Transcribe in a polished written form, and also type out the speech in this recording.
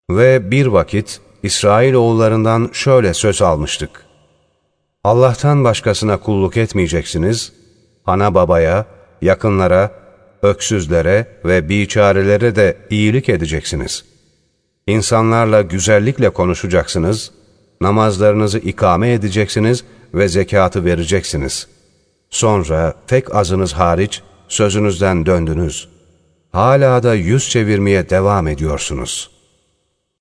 Ve bir vakit İsrailoğullarından şöyle söz almıştık. Allah'tan başkasına kulluk etmeyeceksiniz, ana babaya, yakınlara, öksüzlere ve biçarelere de iyilik edeceksiniz. İnsanlarla güzellikle konuşacaksınız, namazlarınızı ikame edeceksiniz ve zekatı vereceksiniz. Sonra tek azınız hariç sözünüzden döndünüz. Hala da yüz çevirmeye devam ediyorsunuz.''